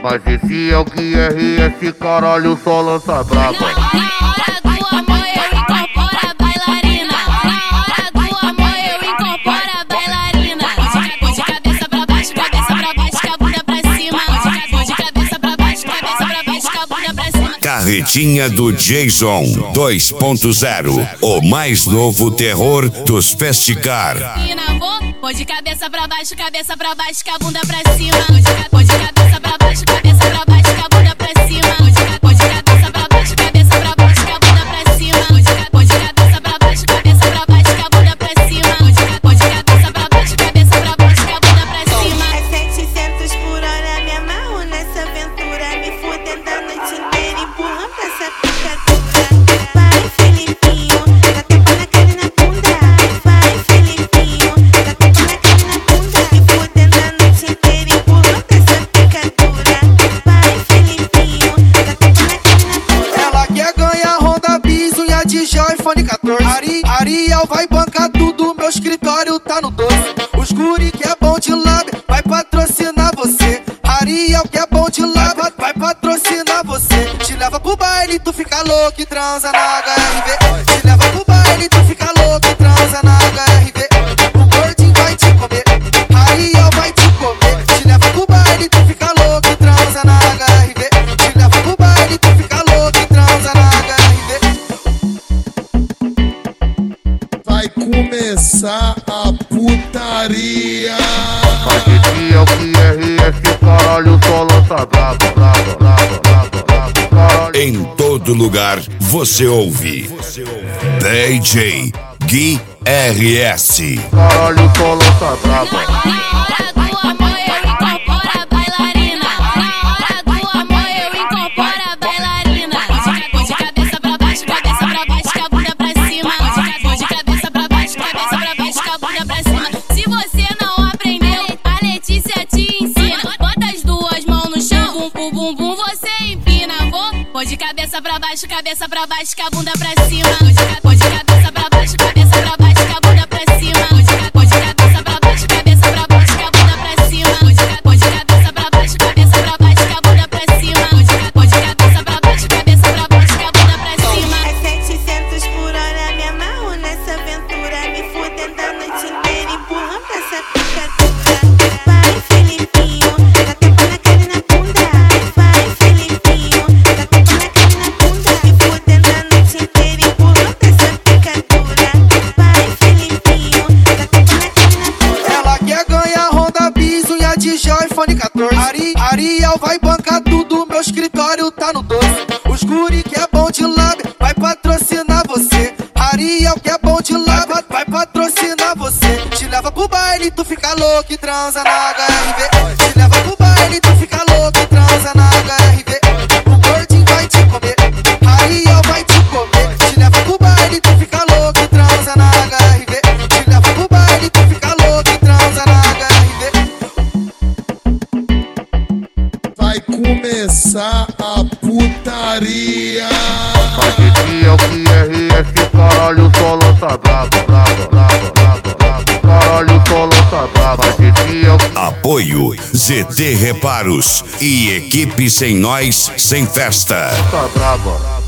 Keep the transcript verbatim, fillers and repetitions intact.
Mas esse é o Q R S, caralho, só lança braba. Na hora do amor eu incorporo a bailarina. Na hora do amor eu incorporo a bailarina. Vou de cabeça pra baixo, cabeça pra baixo, com a bunda pra cima. Vou de cabeça pra baixo, cabeça pra baixo, com a bunda pra cima. Carretinha do Jason dois ponto zero, o mais novo terror dos festicar. Vou de cabeça pra baixo, cabeça pra baixo, com a bunda pra cima. Vou de cabeça pra baixo, cabeça pra baixo, com a bunda pra cima. Vou de cabeça pra baixo, cabeça pra baixo, com a bunda pra cima. Vou de cabeça pra baixo, cabeça pra baixo, com a bunda pra cima. Vou de cabeça pra baixo, cabeça pra baixo, com a bunda pra cima. A setecentos por hora me amarro nessa aventura, me fudendo a noite inteira, empurrando essa picadura. Vai, Felipinho, dá tapa na cara e na bunda. Vai, Felipinho, dá tapa na cara e na bunda. Me fudendo a noite inteira, empurrando essa picadura. Vai, Felipinho, dá tapa na cara e na bunda. Ela quer ganhar Honda Bis, unha de gel, iPhone quatorze. Ari, Ariel vai bancar tudo, meu escritório tá no doze. Os guri que é bom de lábio, vai patrocinar você. Ariel que é bom de lábio, vai patrocinar você. Te leva pro baile, tu fica louco e transa na H R V. Te leva pro baile, tu fica louco e transa na H R V. O gordinho vai te comer, Ariel vai te comer. Te leva pro baile, tu fica louco e transa na H R V. Te leva pro baile, tu fica louco e transa na H R V. Vai começar a putaria. Mas esse é o Q R S, caralho, só lança braba, braba, braba, braba, braba, caralho. Em todo lugar você ouve D J Q R S. Caralho, só lança braba. Na hora do amor eu incorporo a bailarina. Na hora do amor eu incorporo a bailarina. Vou de cabeça pra baixo, cabeça pra baixo, com a bunda pra cima. Vou de cabeça pra baixo, cabeça pra baixo, com a bunda pra cima. Se você não aprendeu, a Letícia te ensina. Bota as duas mãos no chão, bum bum bum bum, você empina. Vou, vou de cabeça pra baixo, cabeça pra baixo, com a bunda pra cima. Vou de cabeça pra baixo, cabeça pra baixo, com a bunda pra cima. Vou de cabeça pra baixo, cabeça pra baixo, com a bunda pra cima. Vou de cabeça pra baixo, cabeça pra baixo, com a bunda pra cima. Vou de cabeça pra baixo, cabeça pra baixo, com a bunda pra cima. A setecentos por hora me amarro nessa aventura, me fudendo a noite inteira, empurrando essa picadura. Vai, Felipinho, dá tapa na cara e na bunda. Vai, Felipinho, dá tapa na cara e na bunda. Me fudendo a noite inteira, empurrando essa picadura. Vai, Felipinho, dá tapa na cara e na bunda. Ela quer ganhar Honda Bis, unha de gel, iPhone quatorze. Ari, Ariel vai bancar tudo, meu escritório tá no doze. Os guri que é bom de lábio, vai patrocinar você. Ariel que é bom de lábio, vai patrocinar você. Te leva pro baile, tu fica louco e transa na H R V. Te leva pro baile, tu fica louco e transa na H R V. O gordinho vai te comer, Ariel vai te comer. Te leva pro baile, tu fica louco e transa na H R V. Te leva pro baile, tu fica louco e transa na H R V. Vai começar a putaria. Mas esse é o Q R S, caralho, só lança braba, braba, braba, braba, braba, caralho, só lança braba. Mas esse é o Apoio Z T Reparos e equipe Sem Nós Sem Festa. lança braba.